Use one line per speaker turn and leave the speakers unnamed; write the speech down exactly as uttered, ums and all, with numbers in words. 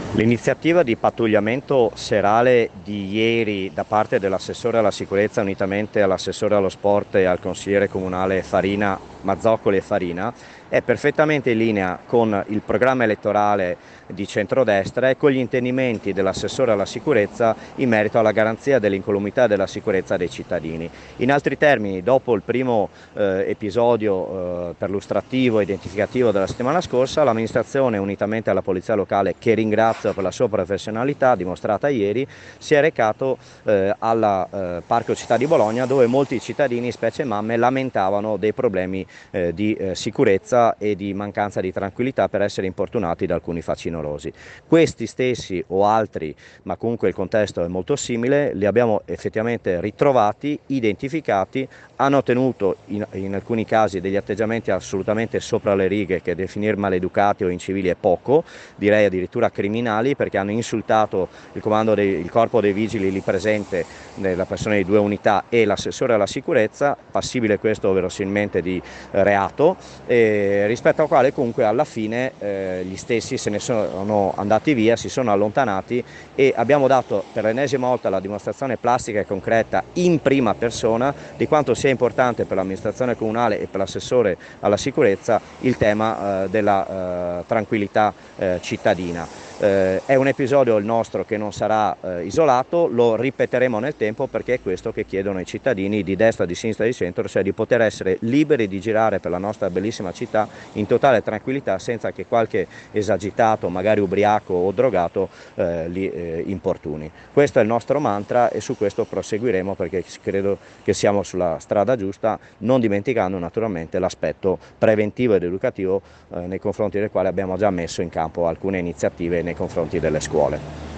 L'iniziativa di pattugliamento serale di ieri da parte dell'assessore alla sicurezza unitamente all'assessore allo sport e al consigliere comunale Farina, Mazzoccoli e Farina è perfettamente in linea con il programma elettorale di centrodestra e con gli intendimenti dell'assessore alla sicurezza in merito alla garanzia dell'incolumità e della sicurezza dei cittadini. In altri termini, dopo il primo eh, episodio eh, perlustrativo e identificativo della settimana scorsa, l'amministrazione unitamente alla polizia locale, che ringrazio per la sua professionalità dimostrata ieri, si è recato eh, al eh, Parco Città di Bologna, dove molti cittadini, specie mamme, lamentavano dei problemi eh, di eh, sicurezza e di mancanza di tranquillità per essere importunati da alcuni facinorosi. Questi stessi o altri, ma comunque il contesto è molto simile, li abbiamo effettivamente ritrovati, identificati, hanno tenuto in, in alcuni casi degli atteggiamenti assolutamente sopra le righe, che definire maleducati o incivili è poco, direi addirittura criminali, perché hanno insultato il comando dei, il corpo dei vigili lì presente, nella persona di due unità, e l'assessore alla sicurezza, passibile questo verosimilmente di eh, reato, eh, rispetto al quale comunque alla fine eh, gli stessi se ne sono andati via, si sono allontanati, e abbiamo dato per l'ennesima volta la dimostrazione plastica e concreta in prima persona di quanto sia importante per l'amministrazione comunale e per l'assessore alla sicurezza il tema eh, della eh, tranquillità eh, cittadina. Eh, è un episodio il nostro che non sarà eh, isolato, lo ripeteremo nel tempo, perché è questo che chiedono i cittadini di destra, di sinistra e di centro, cioè di poter essere liberi di girare per la nostra bellissima città in totale tranquillità, senza che qualche esagitato, magari ubriaco o drogato, eh, li eh, importuni. Questo è il nostro mantra e su questo proseguiremo, perché credo che siamo sulla strada giusta, non dimenticando naturalmente l'aspetto preventivo ed educativo eh, nei confronti del quale abbiamo già messo in campo alcune iniziative nei confronti delle scuole.